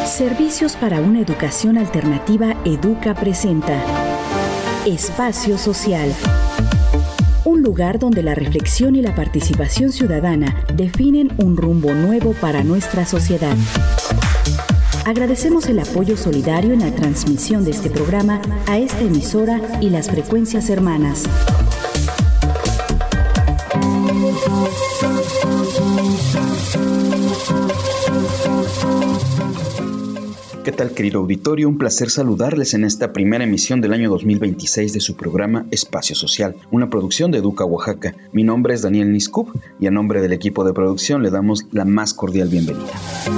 Servicios para una educación alternativa Educa presenta Espacio Social. Un lugar donde la reflexión y la participación ciudadana definen un rumbo nuevo para nuestra sociedad. Agradecemos el apoyo solidario en la transmisión de este programa a esta emisora y las frecuencias hermanas. ¿Qué tal, querido auditorio? Un placer saludarles en esta primera emisión del año 2026 de su programa Espacio Social, una producción de Educa Oaxaca. Mi nombre es Daniel Niscup y a nombre del equipo de producción le damos la más cordial bienvenida.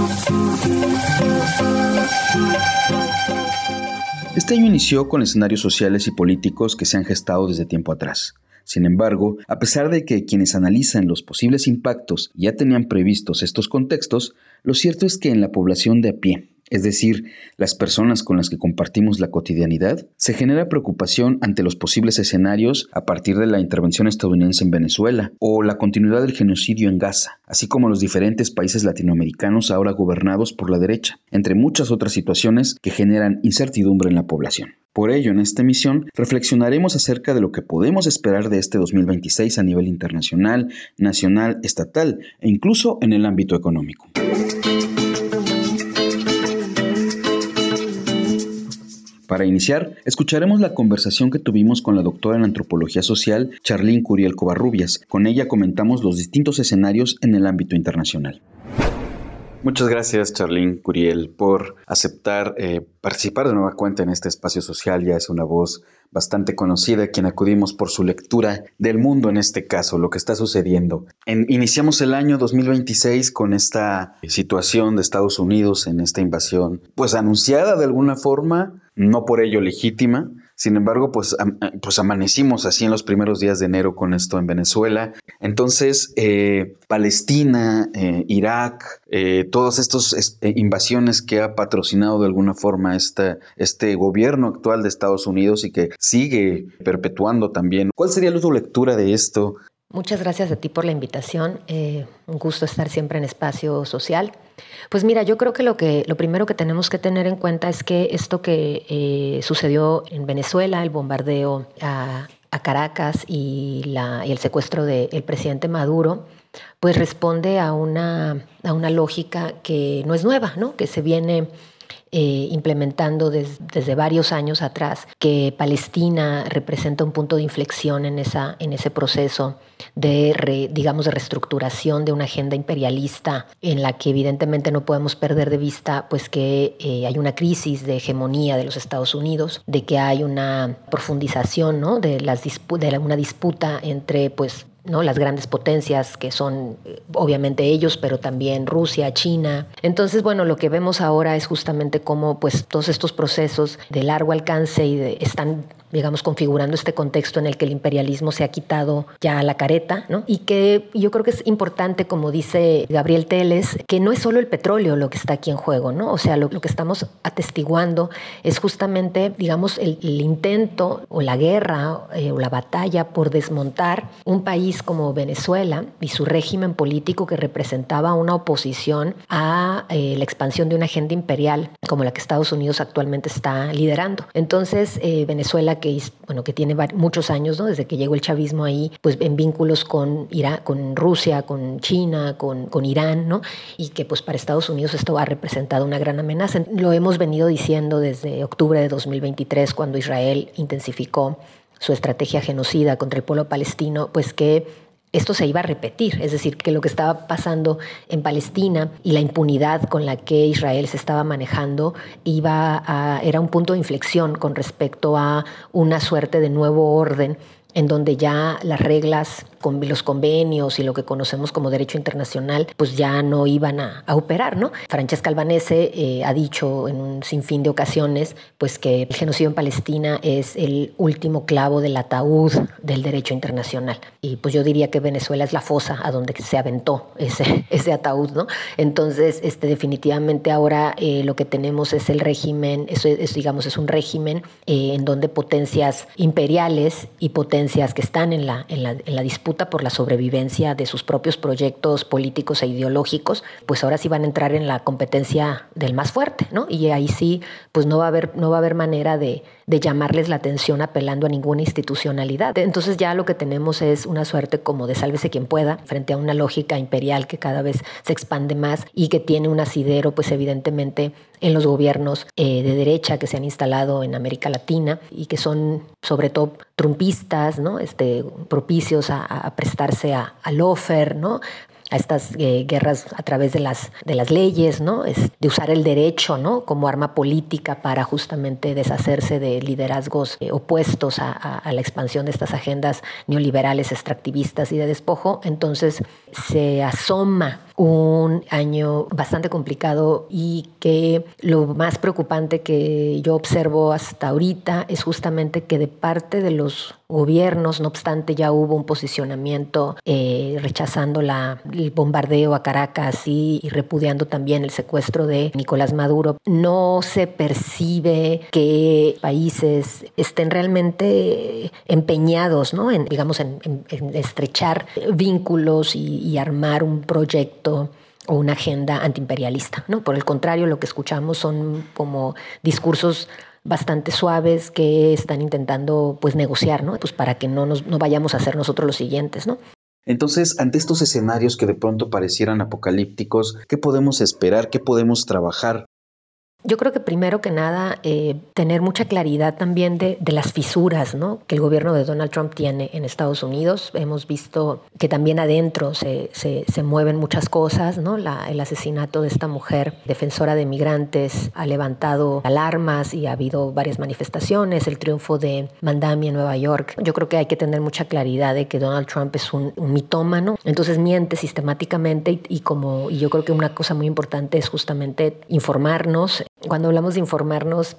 Este año inició con escenarios sociales y políticos que se han gestado desde tiempo atrás. Sin embargo, a pesar de que quienes analizan los posibles impactos ya tenían previstos estos contextos, lo cierto es que en la población de a pie, es decir, las personas con las que compartimos la cotidianidad, se genera preocupación ante los posibles escenarios a partir de la intervención estadounidense en Venezuela o la continuidad del genocidio en Gaza, así como los diferentes países latinoamericanos ahora gobernados por la derecha, entre muchas otras situaciones que generan incertidumbre en la población. Por ello, en esta emisión, reflexionaremos acerca de lo que podemos esperar de este 2026 a nivel internacional, nacional, estatal e incluso en el ámbito económico. Para iniciar, escucharemos la conversación que tuvimos con la doctora en Antropología Social, Charlín Curiel Covarrubias. Con ella comentamos los distintos escenarios en el ámbito internacional. Muchas gracias, Charlín Curiel, por aceptar participar de nueva cuenta en este espacio social. Ya es una voz bastante conocida, quien acudimos por su lectura del mundo, en este caso, lo que está sucediendo. Iniciamos el año 2026 con esta situación de Estados Unidos en esta invasión, pues anunciada de alguna forma, no por ello legítima. Sin embargo, pues amanecimos así en los primeros días de enero con esto en Venezuela. Entonces, Palestina, Irak, todas estas invasiones que ha patrocinado de alguna forma este gobierno actual de Estados Unidos y que sigue perpetuando también. ¿Cuál sería tu lectura de esto? Muchas gracias a ti por la invitación. Un gusto estar siempre en Espacio Social. Pues mira, yo creo que lo primero que tenemos que tener en cuenta es que esto que sucedió en Venezuela, el bombardeo a Caracas y el secuestro del presidente Maduro, pues responde a una lógica que no es nueva, ¿no? Que se viene implementando desde varios años atrás, que Palestina representa un punto de inflexión en ese proceso de reestructuración de una agenda imperialista en la que evidentemente no podemos perder de vista pues que hay una crisis de hegemonía de los Estados Unidos, de que hay una profundización, ¿no? de una disputa entre pues ¿no? las grandes potencias que son obviamente ellos, pero también Rusia, China. Entonces, bueno, lo que vemos ahora es justamente cómo pues todos estos procesos de largo alcance están, digamos, configurando este contexto en el que el imperialismo se ha quitado ya la careta, ¿no? Y que yo creo que es importante, como dice Gabriel Teles, que no es solo el petróleo lo que está aquí en juego, ¿no? O sea, lo que estamos atestiguando es justamente, digamos, el intento o la guerra o la batalla por desmontar un país como Venezuela y su régimen político que representaba una oposición a la expansión de una agenda imperial como la que Estados Unidos actualmente está liderando. Entonces, Venezuela, que tiene muchos años, ¿no? Desde que llegó el chavismo ahí, pues en vínculos con Rusia, con China, con Irán, ¿no? Y que pues para Estados Unidos esto ha representado una gran amenaza. Lo hemos venido diciendo desde octubre de 2023, cuando Israel intensificó su estrategia genocida contra el pueblo palestino, pues que esto se iba a repetir, es decir, que lo que estaba pasando en Palestina y la impunidad con la que Israel se estaba manejando era un punto de inflexión con respecto a una suerte de nuevo orden en donde ya las reglas, los convenios y lo que conocemos como derecho internacional, pues ya no iban a operar, ¿no? Francesca Albanese ha dicho en un sinfín de ocasiones, pues que el genocidio en Palestina es el último clavo del ataúd del derecho internacional. Y pues yo diría que Venezuela es la fosa a donde se aventó ese ataúd, ¿no? Entonces, definitivamente ahora lo que tenemos es el régimen, es un régimen en donde potencias imperiales y potencias que están en la disputa disputa por la sobrevivencia de sus propios proyectos políticos e ideológicos, pues ahora sí van a entrar en la competencia del más fuerte, ¿no? Y ahí sí, pues no va a haber manera de llamarles la atención apelando a ninguna institucionalidad. Entonces ya lo que tenemos es una suerte como de sálvese quien pueda frente a una lógica imperial que cada vez se expande más y que tiene un asidero, pues evidentemente, en los gobiernos de derecha que se han instalado en América Latina y que son sobre todo trumpistas, ¿no? Propicios a prestarse al lawfare, ¿no? A estas guerras a través de las leyes, ¿no? De usar el derecho, ¿no? Como arma política para justamente deshacerse de liderazgos opuestos a la expansión de estas agendas neoliberales, extractivistas y de despojo. Entonces se asoma un año bastante complicado y que lo más preocupante que yo observo hasta ahorita es justamente que de parte de los gobiernos, no obstante, ya hubo un posicionamiento rechazando el bombardeo a Caracas y repudiando también el secuestro de Nicolás Maduro. No se percibe que países estén realmente empeñados, ¿no? en estrechar vínculos y armar un proyecto o una agenda antiimperialista, ¿no? Por el contrario, lo que escuchamos son como discursos bastante suaves que están intentando pues negociar, ¿no? Pues para que no vayamos a ser nosotros los siguientes, ¿no? Entonces, ante estos escenarios que de pronto parecieran apocalípticos, ¿qué podemos esperar? ¿Qué podemos trabajar? Yo creo que primero que nada tener mucha claridad también de las fisuras, ¿no? que el gobierno de Donald Trump tiene en Estados Unidos. Hemos visto que también adentro se mueven muchas cosas, ¿no? El asesinato de esta mujer defensora de migrantes ha levantado alarmas y ha habido varias manifestaciones, el triunfo de Mandami en Nueva York. Yo creo que hay que tener mucha claridad de que Donald Trump es un mitómano, entonces miente sistemáticamente y yo creo que una cosa muy importante es justamente informarnos. Cuando hablamos de informarnos,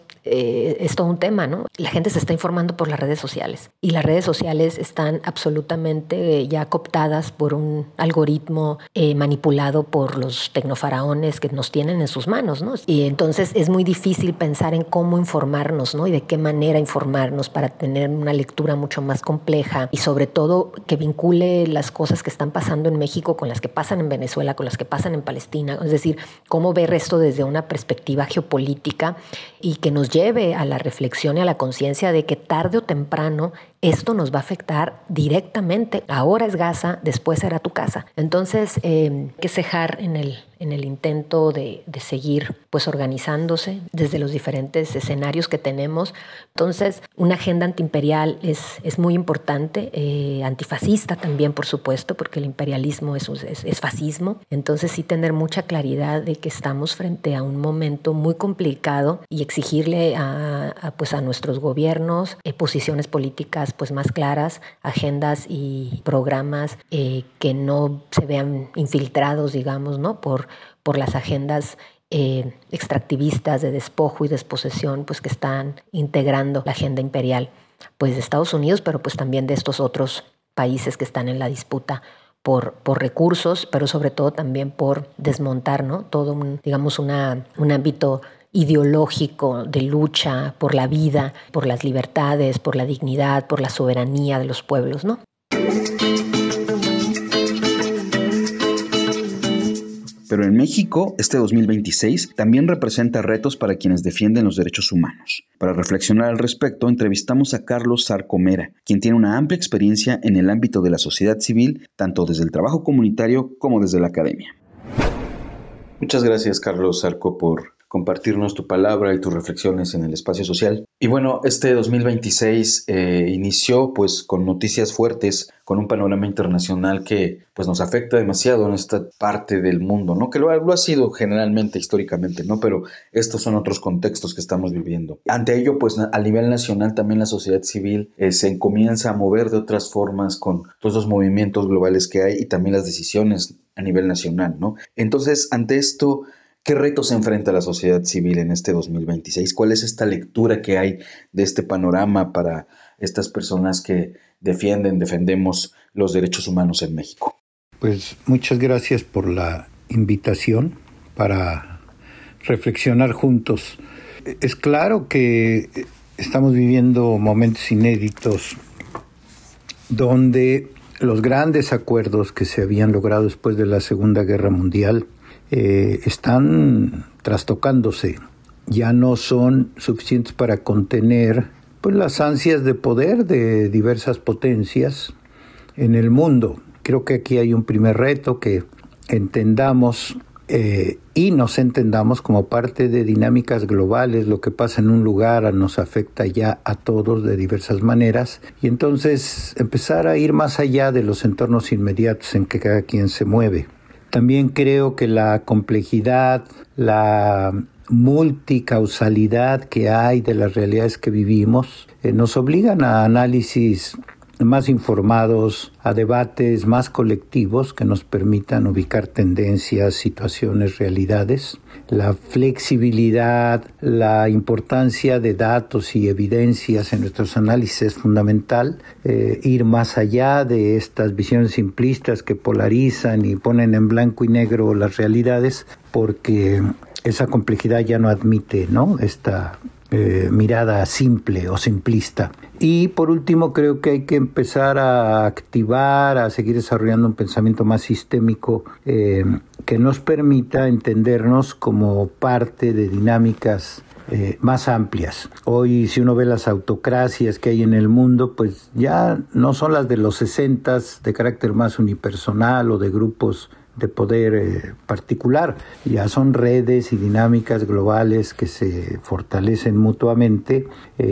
es todo un tema, ¿no? La gente se está informando por las redes sociales y las redes sociales están absolutamente ya cooptadas por un algoritmo manipulado por los tecnofaraones que nos tienen en sus manos, ¿no? Y entonces es muy difícil pensar en cómo informarnos, ¿no? Y de qué manera informarnos para tener una lectura mucho más compleja y sobre todo que vincule las cosas que están pasando en México con las que pasan en Venezuela, con las que pasan en Palestina. Es decir, cómo ver esto desde una perspectiva geopolítica y que nos lleve a la reflexión y a la conciencia de que tarde o temprano esto nos va a afectar directamente. Ahora es Gaza, después será tu casa. Entonces, hay que cejar en el intento de seguir pues organizándose desde los diferentes escenarios que tenemos. Entonces, una agenda antiimperial es muy importante, antifascista también, por supuesto, porque el imperialismo es fascismo. Entonces, sí tener mucha claridad de que estamos frente a un momento muy complicado y exigirle a nuestros gobiernos posiciones políticas pues más claras, agendas y programas que no se vean infiltrados, digamos, ¿no? por las agendas extractivistas de despojo y desposesión pues que están integrando la agenda imperial pues de Estados Unidos, pero pues también de estos otros países que están en la disputa por recursos, pero sobre todo también por desmontar, ¿no? Todo un ámbito ideológico de lucha por la vida, por las libertades, por la dignidad, por la soberanía de los pueblos, ¿no? Pero en México, este 2026 también representa retos para quienes defienden los derechos humanos. Para reflexionar al respecto, entrevistamos a Carlos Zarco Mera, quien tiene una amplia experiencia en el ámbito de la sociedad civil, tanto desde el trabajo comunitario como desde la academia. Muchas gracias, Carlos Zarco, por compartirnos tu palabra y tus reflexiones en el espacio social. Y bueno, este 2026 inició pues con noticias fuertes, con un panorama internacional que pues nos afecta demasiado en esta parte del mundo, ¿no? Que lo ha sido generalmente, históricamente, ¿no? Pero estos son otros contextos que estamos viviendo. Ante ello, pues a nivel nacional también la sociedad civil se comienza a mover de otras formas con todos los movimientos globales que hay y también las decisiones a nivel nacional, ¿no? Entonces, ante esto, ¿qué retos se enfrenta la sociedad civil en este 2026? ¿Cuál es esta lectura que hay de este panorama para estas personas que defendemos los derechos humanos en México? Pues muchas gracias por la invitación para reflexionar juntos. Es claro que estamos viviendo momentos inéditos donde los grandes acuerdos que se habían logrado después de la Segunda Guerra Mundial están trastocándose. Ya no son suficientes para contener pues, las ansias de poder de diversas potencias en el mundo. Creo que aquí hay un primer reto, que entendamos y nos entendamos como parte de dinámicas globales. Lo que pasa en un lugar nos afecta ya a todos de diversas maneras, y entonces empezar a ir más allá de los entornos inmediatos en que cada quien se mueve. También creo que la complejidad, la multicausalidad que hay de las realidades que vivimos nos obligan a análisis más informados, a debates más colectivos que nos permitan ubicar tendencias, situaciones, realidades. La flexibilidad, la importancia de datos y evidencias en nuestros análisis es fundamental. Ir más allá de estas visiones simplistas que polarizan y ponen en blanco y negro las realidades, porque esa complejidad ya no admite, ¿no?, esta mirada simple o simplista. Y por último, creo que hay que empezar a activar, a seguir desarrollando un pensamiento más sistémico que nos permita entendernos como parte de dinámicas más amplias. Hoy, si uno ve las autocracias que hay en el mundo, pues ya no son las de los 60s de carácter más unipersonal o de grupos de poder particular. Ya son redes y dinámicas globales que se fortalecen mutuamente,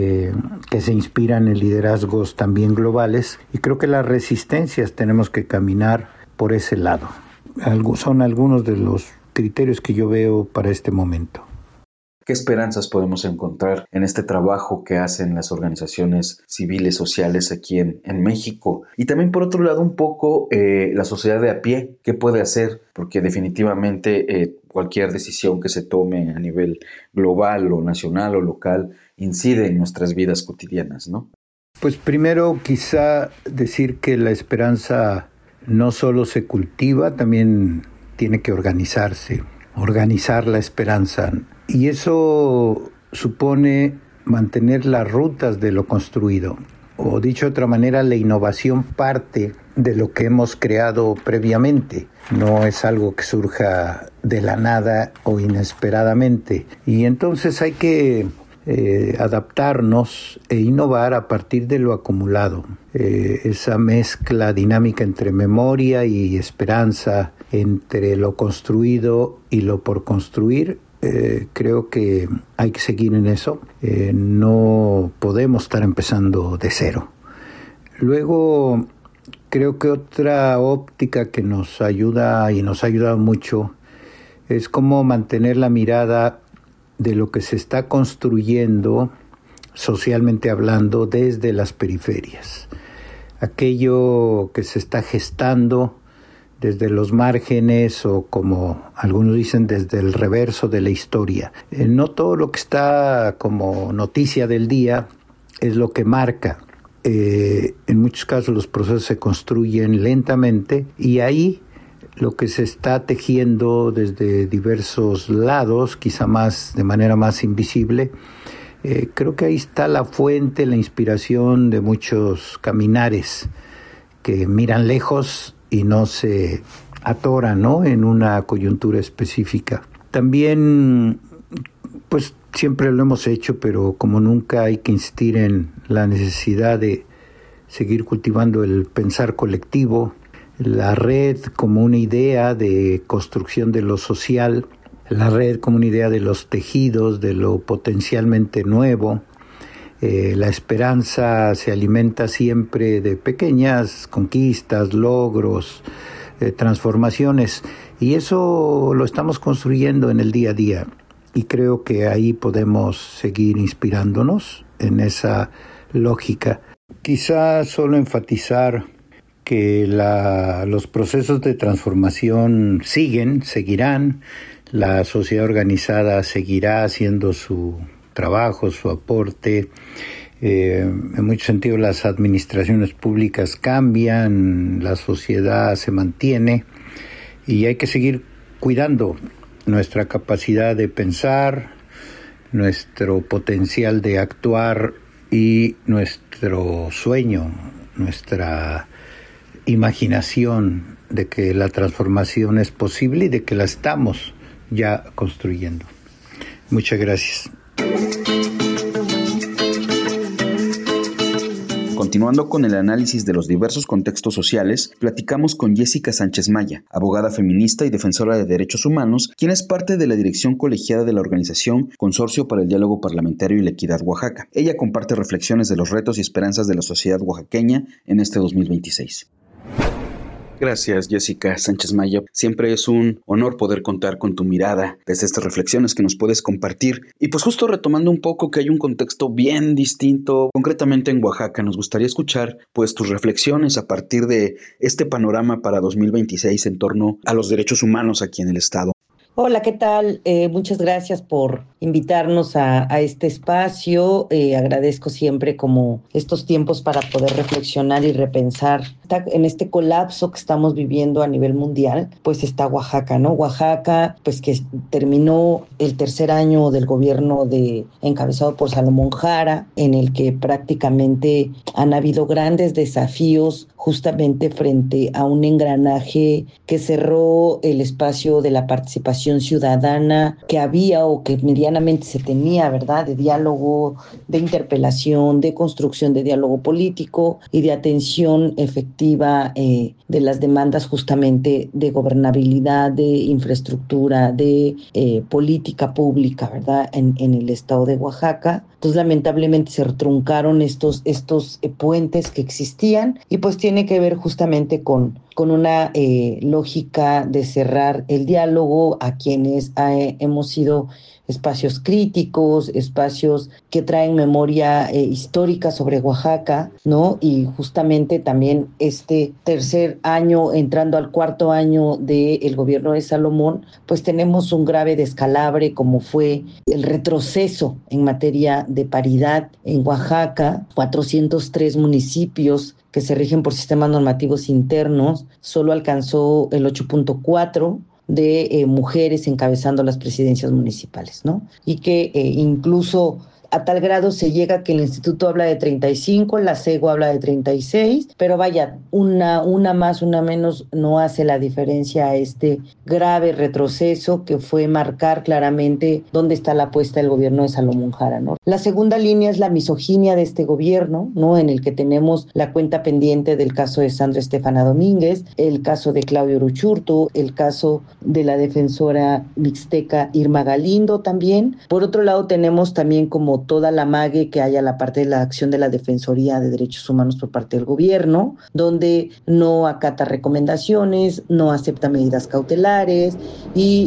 que se inspiran en liderazgos también globales, y creo que las resistencias tenemos que caminar por ese lado. Son algunos de los criterios que yo veo para este momento. ¿Qué esperanzas podemos encontrar en este trabajo que hacen las organizaciones civiles sociales aquí en México? Y también, por otro lado, un poco la sociedad de a pie, ¿qué puede hacer? Porque definitivamente cualquier decisión que se tome a nivel global o nacional o local incide en nuestras vidas cotidianas, ¿no? Pues primero quizá decir que la esperanza no solo se cultiva, también tiene que organizarse, organizar la esperanza. Y eso supone mantener las rutas de lo construido. O dicho de otra manera, la innovación parte de lo que hemos creado previamente. No es algo que surja de la nada o inesperadamente. Y entonces hay que adaptarnos e innovar a partir de lo acumulado. Esa mezcla dinámica entre memoria y esperanza, entre lo construido y lo por construir, creo que hay que seguir en eso. No podemos estar empezando de cero. Luego, creo que otra óptica que nos ayuda y nos ha ayudado mucho es cómo mantener la mirada de lo que se está construyendo socialmente hablando desde las periferias. Aquello que se está gestando desde los márgenes, o como algunos dicen, desde el reverso de la historia. No todo lo que está como noticia del día es lo que marca. En muchos casos los procesos se construyen lentamente, y ahí lo que se está tejiendo desde diversos lados, quizá más de manera más invisible, creo que ahí está la fuente, la inspiración de muchos caminares que miran lejos y no se atoran, ¿no?, en una coyuntura específica. También, pues siempre lo hemos hecho, pero como nunca, hay que insistir en la necesidad de seguir cultivando el pensar colectivo, la red como una idea de construcción de lo social, la red como una idea de los tejidos, de lo potencialmente nuevo. La esperanza se alimenta siempre de pequeñas conquistas, logros, transformaciones, y eso lo estamos construyendo en el día a día, y creo que ahí podemos seguir inspirándonos en esa lógica. Quizá solo enfatizar que los procesos de transformación seguirán, la sociedad organizada seguirá haciendo su trabajo, su aporte. En muchos sentidos las administraciones públicas cambian, la sociedad se mantiene, y hay que seguir cuidando nuestra capacidad de pensar, nuestro potencial de actuar y nuestro sueño, nuestra imaginación de que la transformación es posible y de que la estamos ya construyendo. Muchas gracias. Continuando con el análisis de los diversos contextos sociales, platicamos con Jessica Sánchez Maya, abogada feminista y defensora de derechos humanos, quien es parte de la dirección colegiada de la organización Consorcio para el Diálogo Parlamentario y la Equidad Oaxaca. Ella comparte reflexiones de los retos y esperanzas de la sociedad oaxaqueña en este 2026. Gracias, Jessica Sánchez Maya. Siempre es un honor poder contar con tu mirada desde estas reflexiones que nos puedes compartir. Y pues justo retomando un poco que hay un contexto bien distinto, concretamente en Oaxaca, nos gustaría escuchar pues tus reflexiones a partir de este panorama para 2026 en torno a los derechos humanos aquí en el estado. Hola, ¿qué tal? Muchas gracias por invitarnos a este espacio. Agradezco siempre como estos tiempos para poder reflexionar y repensar. En este colapso que estamos viviendo a nivel mundial, pues está Oaxaca, ¿no? Oaxaca, pues que terminó el tercer año del gobierno encabezado por Salomón Jara, en el que prácticamente han habido grandes desafíos justamente frente a un engranaje que cerró el espacio de la participación ciudadana que había o que medianamente se tenía, ¿verdad? De diálogo, de interpelación, de construcción de diálogo político y de atención efectiva de las demandas justamente de gobernabilidad, de infraestructura, de política pública, ¿verdad? En el estado de Oaxaca. Entonces, lamentablemente se truncaron estos puentes que existían y pues tiene que ver justamente con una lógica de cerrar el diálogo a quienes hemos sido espacios críticos, espacios que traen memoria histórica sobre Oaxaca, ¿no? Y justamente también este tercer año, entrando al cuarto año del gobierno de Salomón, pues tenemos un grave descalabre como fue el retroceso en materia de paridad en Oaxaca. 403 municipios que se rigen por sistemas normativos internos, solo alcanzó el 8.4% de mujeres encabezando las presidencias municipales, ¿no? Y que incluso a tal grado se llega que el instituto habla de 35, la CEGO habla de 36, pero vaya, una más, una menos no hace la diferencia a este grave retroceso que fue marcar claramente dónde está la apuesta del gobierno de Salomón Jara, ¿no? La segunda línea es la misoginia de este gobierno, ¿no? En el que tenemos la cuenta pendiente del caso de Sandra Estefana Domínguez, el caso de Claudio Uruchurtu, el caso de la defensora mixteca Irma Galindo también. Por otro lado, tenemos también como toda la mague que hay a la parte de la acción de la Defensoría de Derechos Humanos por parte del gobierno, donde no acata recomendaciones, no acepta medidas cautelares y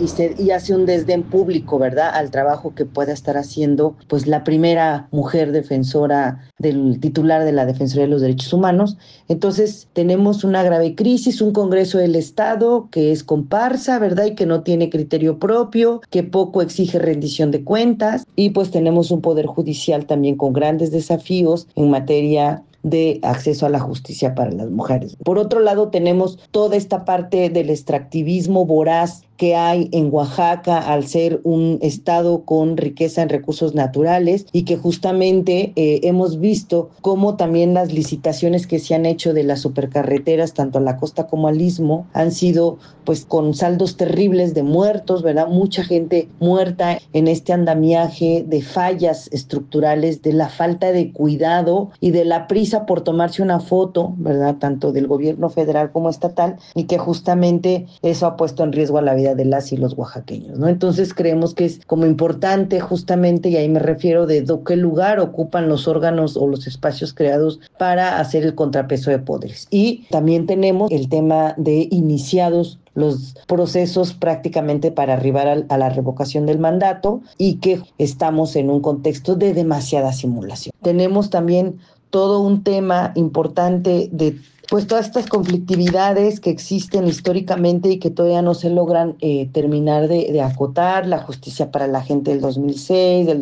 hace un desdén público, ¿verdad?, al trabajo que pueda estar haciendo pues la primera mujer defensora del titular de la Defensoría de los Derechos Humanos. Entonces tenemos una grave crisis, un Congreso del Estado que es comparsa, ¿verdad?, y que no tiene criterio propio, que poco exige rendición de cuentas, y pues tenemos un poder judicial también con grandes desafíos en materia de acceso a la justicia para las mujeres. Por otro lado, tenemos toda esta parte del extractivismo voraz que hay en Oaxaca al ser un estado con riqueza en recursos naturales y que justamente hemos visto cómo también las licitaciones que se han hecho de las supercarreteras, tanto a la costa como al istmo, han sido pues con saldos terribles de muertos, ¿verdad? Mucha gente muerta en este andamiaje de fallas estructurales, de la falta de cuidado y de la prisa por tomarse una foto, ¿verdad?, tanto del gobierno federal como estatal, y que justamente eso ha puesto en riesgo a la vida de las y los oaxaqueños, ¿no? Entonces creemos que es como importante justamente, y ahí me refiero de qué lugar ocupan los órganos o los espacios creados para hacer el contrapeso de poderes. Y también tenemos el tema de iniciados los procesos prácticamente para arribar a la revocación del mandato y que estamos en un contexto de demasiada simulación. Tenemos también todo un tema importante de pues todas estas conflictividades que existen históricamente y que todavía no se logran terminar de acotar, la justicia para la gente del 2006, del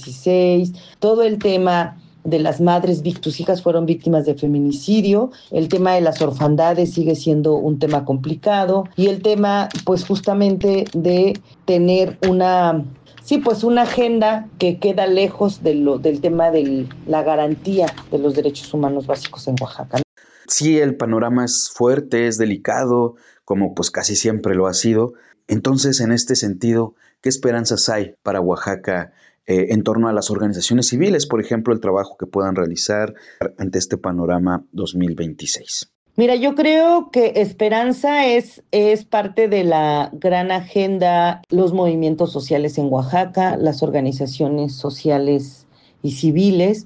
2016, todo el tema de las madres, sus hijas fueron víctimas de feminicidio, el tema de las orfandades sigue siendo un tema complicado y el tema pues justamente de tener una agenda que queda lejos del tema de la garantía de los derechos humanos básicos en Oaxaca. Sí, el panorama es fuerte, es delicado, como pues casi siempre lo ha sido. Entonces, en este sentido, ¿qué esperanzas hay para Oaxaca en torno a las organizaciones civiles, por ejemplo, el trabajo que puedan realizar ante este panorama 2026? Mira, yo creo que esperanza es parte de la gran agenda, los movimientos sociales en Oaxaca, las organizaciones sociales y civiles,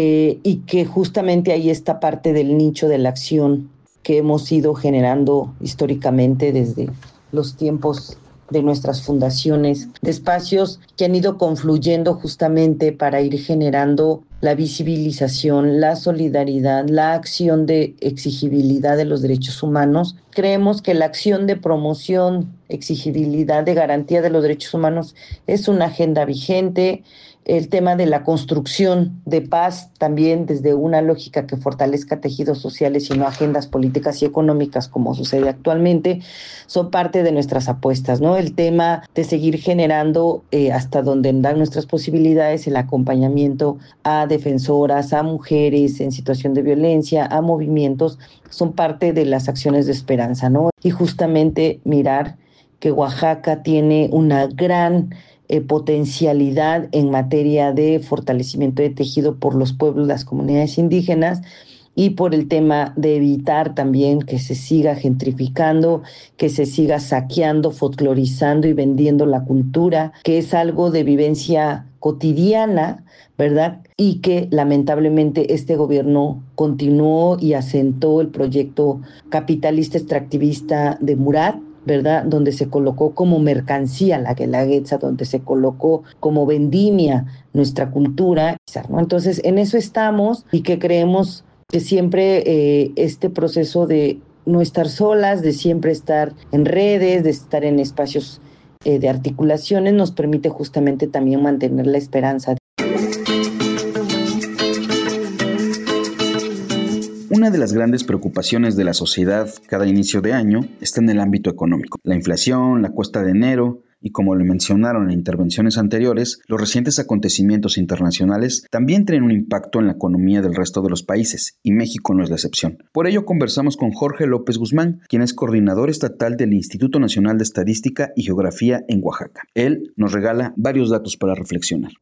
y que justamente ahí está parte del nicho de la acción que hemos ido generando históricamente desde los tiempos de nuestras fundaciones, de espacios que han ido confluyendo justamente para ir generando la visibilización, la solidaridad, la acción de exigibilidad de los derechos humanos. Creemos que la acción de promoción, exigibilidad, de garantía de los derechos humanos es una agenda vigente. El tema de la construcción de paz también desde una lógica que fortalezca tejidos sociales y no agendas políticas y económicas como sucede actualmente, son parte de nuestras apuestas, ¿no? El tema de seguir generando hasta donde dan nuestras posibilidades el acompañamiento a defensoras, a mujeres en situación de violencia, a movimientos, son parte de las acciones de esperanza, ¿no? Y justamente mirar que Oaxaca tiene una gran potencialidad en materia de fortalecimiento de tejido por los pueblos, las comunidades indígenas, y por el tema de evitar también que se siga gentrificando, que se siga saqueando, folclorizando y vendiendo la cultura, que es algo de vivencia cotidiana, ¿verdad? Y que lamentablemente este gobierno continuó y asentó el proyecto capitalista extractivista de Murat, ¿verdad? Donde se colocó como mercancía la Guelaguetza, donde se colocó como vendimia nuestra cultura, ¿no? Entonces, en eso estamos y que creemos que siempre este proceso de no estar solas, de siempre estar en redes, de estar en espacios de articulaciones, nos permite justamente también mantener la esperanza. Una de las grandes preocupaciones de la sociedad cada inicio de año está en el ámbito económico. La inflación, la cuesta de enero y, como lo mencionaron en intervenciones anteriores, los recientes acontecimientos internacionales también tienen un impacto en la economía del resto de los países, y México no es la excepción. Por ello conversamos con Jorge López Guzmán, quien es coordinador estatal del Instituto Nacional de Estadística y Geografía en Oaxaca. Él nos regala varios datos para reflexionar.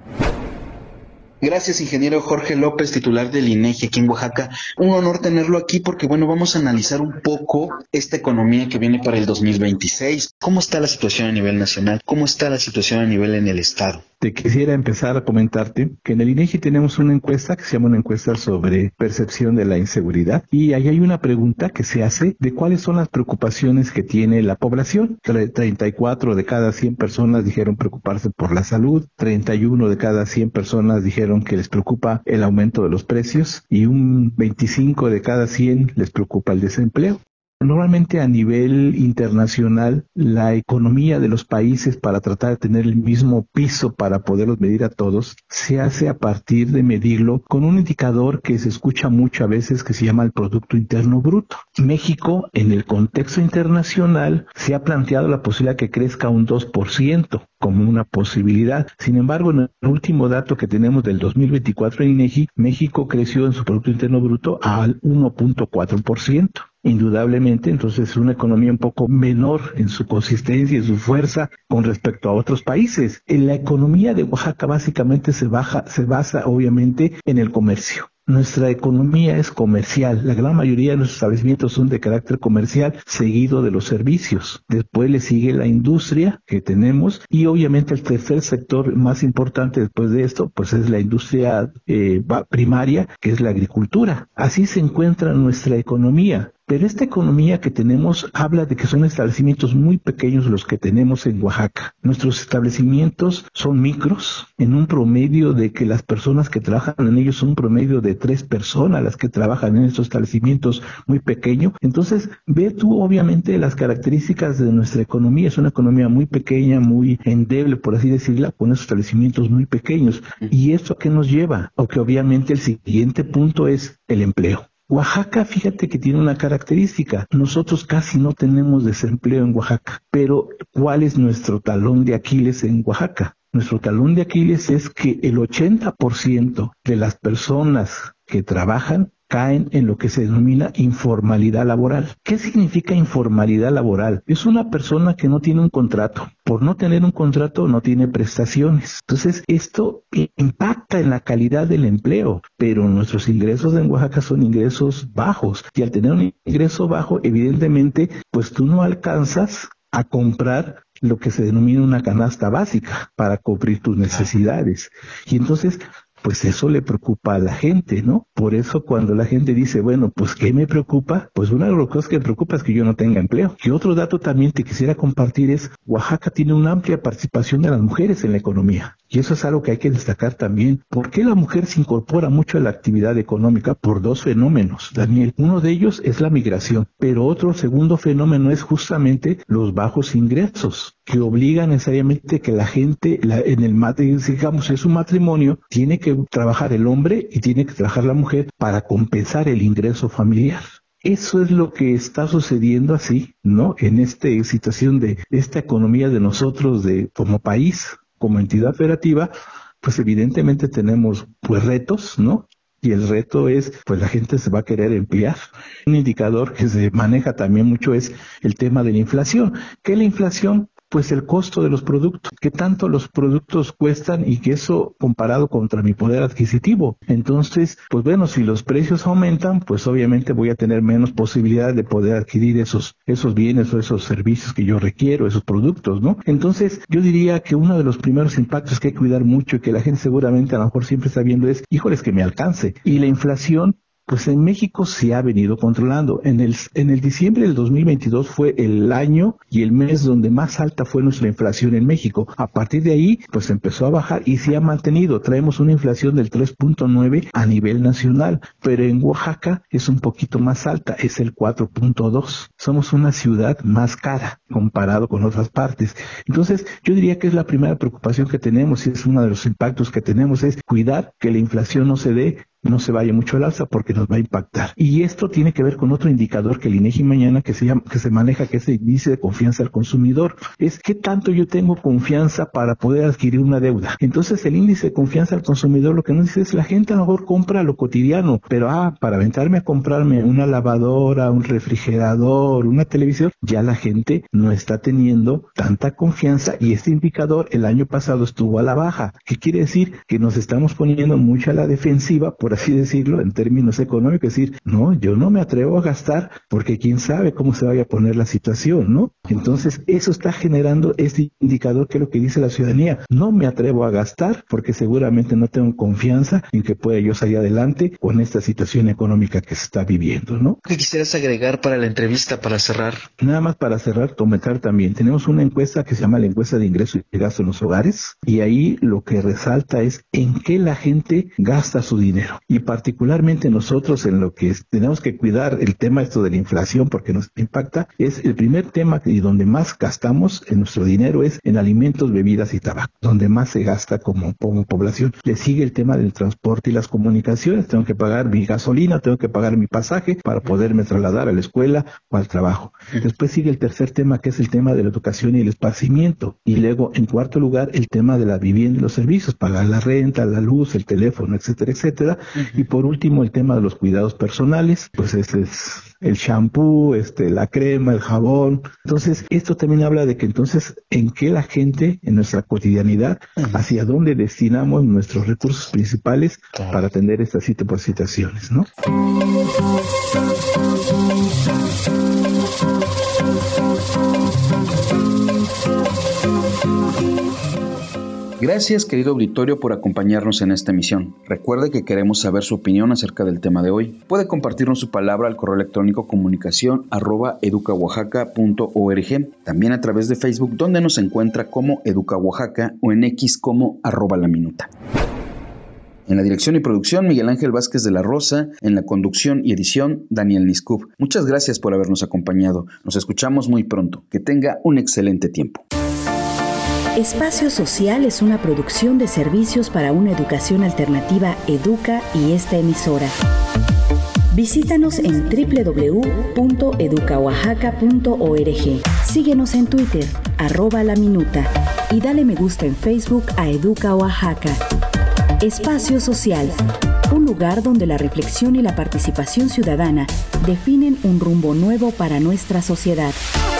Gracias, ingeniero Jorge López, titular del INEGI aquí en Oaxaca. Un honor tenerlo aquí porque, vamos a analizar un poco esta economía que viene para el 2026. ¿Cómo está la situación a nivel nacional? ¿Cómo está la situación a nivel en el estado? Te quisiera empezar a comentarte que en el INEGI tenemos una encuesta que se llama una encuesta sobre percepción de la inseguridad, y ahí hay una pregunta que se hace de cuáles son las preocupaciones que tiene la población. 34 de cada 100 personas dijeron preocuparse por la salud, 31 de cada 100 personas dijeron que les preocupa el aumento de los precios y un 25 de cada 100 les preocupa el desempleo. Normalmente a nivel internacional, la economía de los países, para tratar de tener el mismo piso para poderlos medir a todos, se hace a partir de medirlo con un indicador que se escucha muchas veces, que se llama el Producto Interno Bruto. México, en el contexto internacional, se ha planteado la posibilidad que crezca un 2% como una posibilidad. Sin embargo, en el último dato que tenemos del 2024 en INEGI, México creció en su Producto Interno Bruto al 1.4%. Indudablemente, entonces es una economía un poco menor en su consistencia y su fuerza con respecto a otros países. En la economía de Oaxaca básicamente se basa obviamente en el comercio. Nuestra economía es comercial, la gran mayoría de nuestros establecimientos son de carácter comercial, seguido de los servicios. Después le sigue la industria que tenemos, y obviamente el tercer sector más importante después de esto, pues es la industria primaria, que es la agricultura. Así se encuentra nuestra economía. Pero esta economía que tenemos habla de que son establecimientos muy pequeños los que tenemos en Oaxaca. Nuestros establecimientos son micros, en un promedio de que las personas que trabajan en ellos son un promedio de 3 personas las que trabajan en estos establecimientos muy pequeños. Entonces, ve tú obviamente las características de nuestra economía. Es una economía muy pequeña, muy endeble, por así decirla, con esos establecimientos muy pequeños. ¿Y esto a qué nos lleva? O que obviamente el siguiente punto es el empleo. Oaxaca, fíjate que tiene una característica. Nosotros casi no tenemos desempleo en Oaxaca. Pero, ¿cuál es nuestro talón de Aquiles en Oaxaca? Nuestro talón de Aquiles es que el 80% de las personas que trabajan caen en lo que se denomina informalidad laboral. ¿Qué significa informalidad laboral? Es una persona que no tiene un contrato. Por no tener un contrato no tiene prestaciones. Entonces esto impacta en la calidad del empleo, pero nuestros ingresos en Oaxaca son ingresos bajos y al tener un ingreso bajo, evidentemente, pues tú no alcanzas a comprar lo que se denomina una canasta básica para cubrir tus necesidades. Y entonces, pues eso le preocupa a la gente, ¿no? Por eso cuando la gente dice, bueno, pues ¿qué me preocupa? Pues una de las cosas que me preocupa es que yo no tenga empleo. Y otro dato también te quisiera compartir es, Oaxaca tiene una amplia participación de las mujeres en la economía. Y eso es algo que hay que destacar también. ¿Por qué la mujer se incorpora mucho a la actividad económica? Por dos fenómenos, Daniel. Uno de ellos es la migración, pero otro segundo fenómeno es justamente los bajos ingresos, que obligan necesariamente que la gente, digamos, es un matrimonio, tiene que trabajar el hombre y tiene que trabajar la mujer para compensar el ingreso familiar. Eso es lo que está sucediendo así, ¿no? En esta situación de esta economía de nosotros como país, como entidad federativa, pues evidentemente tenemos pues retos, ¿no? Y el reto es, pues la gente se va a querer emplear. Un indicador que se maneja también mucho es el tema de la inflación. ¿Qué es la inflación? Pues el costo de los productos, qué tanto los productos cuestan y que eso comparado contra mi poder adquisitivo. Entonces, pues bueno, si los precios aumentan, pues obviamente voy a tener menos posibilidad de poder adquirir esos bienes o esos servicios que yo requiero, esos productos, ¿no? Entonces, yo diría que uno de los primeros impactos que hay que cuidar mucho y que la gente seguramente a lo mejor siempre está viendo es, híjoles, que me alcance. Y la inflación, pues en México se ha venido controlando. En el diciembre del 2022 fue el año y el mes donde más alta fue nuestra inflación en México. A partir de ahí, pues empezó a bajar y se ha mantenido. Traemos una inflación del 3.9 a nivel nacional, pero en Oaxaca es un poquito más alta, es el 4.2. Somos una ciudad más cara comparado con otras partes. Entonces, yo diría que es la primera preocupación que tenemos y es uno de los impactos que tenemos, es cuidar que la inflación no se vaya mucho al alza porque nos va a impactar. Y esto tiene que ver con otro indicador que el INEGI mañana que se maneja, que es el índice de confianza al consumidor. Es qué tanto yo tengo confianza para poder adquirir una deuda. Entonces el índice de confianza al consumidor lo que nos dice es la gente a lo mejor compra lo cotidiano, pero para aventarme a comprarme una lavadora, un refrigerador, una televisión, ya la gente no está teniendo tanta confianza y este indicador el año pasado estuvo a la baja. ¿Qué quiere decir? Que nos estamos poniendo mucho a la defensiva, por así decirlo, en términos económicos, es decir, no, yo no me atrevo a gastar porque quién sabe cómo se vaya a poner la situación, ¿no? Entonces, eso está generando este indicador que es lo que dice la ciudadanía. No me atrevo a gastar porque seguramente no tengo confianza en que pueda yo salir adelante con esta situación económica que se está viviendo, ¿no? ¿Qué quisieras agregar para la entrevista, para cerrar? Nada más para cerrar, comentar también. Tenemos una encuesta que se llama la encuesta de ingreso y gasto en los hogares y ahí lo que resalta es en qué la gente gasta su dinero. Y particularmente nosotros en lo que tenemos que cuidar el tema esto de la inflación porque nos impacta, es el primer tema y donde más gastamos en nuestro dinero es en alimentos, bebidas y tabaco, donde más se gasta como población. Le sigue el tema del transporte y las comunicaciones, tengo que pagar mi gasolina, tengo que pagar mi pasaje para poderme trasladar a la escuela o al trabajo. Después sigue el tercer tema que es el tema de la educación y el esparcimiento y luego en cuarto lugar el tema de la vivienda y los servicios, pagar la renta, la luz, el teléfono, etcétera, etcétera. Y por último, el tema de los cuidados personales, pues ese es el shampoo, la crema, el jabón. Entonces, esto también habla de que entonces, en qué la gente, en nuestra cotidianidad, hacia dónde destinamos nuestros recursos principales para atender estas situaciones, ¿no? Gracias, querido auditorio, por acompañarnos en esta emisión. Recuerde que queremos saber su opinión acerca del tema de hoy. Puede compartirnos su palabra al correo electrónico comunicación@educaoaxaca.org, también a través de Facebook, donde nos encuentra como Educa Oaxaca, o en X como @laminuta. En la dirección y producción, Miguel Ángel Vázquez de la Rosa. En la conducción y edición, Daniel Niskub. Muchas gracias por habernos acompañado. Nos escuchamos muy pronto. Que tenga un excelente tiempo. Espacio Social es una producción de Servicios para una Educación Alternativa Educa y esta emisora. Visítanos en www.educaoaxaca.org. Síguenos en Twitter, @laminuta, y dale me gusta en Facebook a Educa Oaxaca. Espacio Social, un lugar donde la reflexión y la participación ciudadana definen un rumbo nuevo para nuestra sociedad.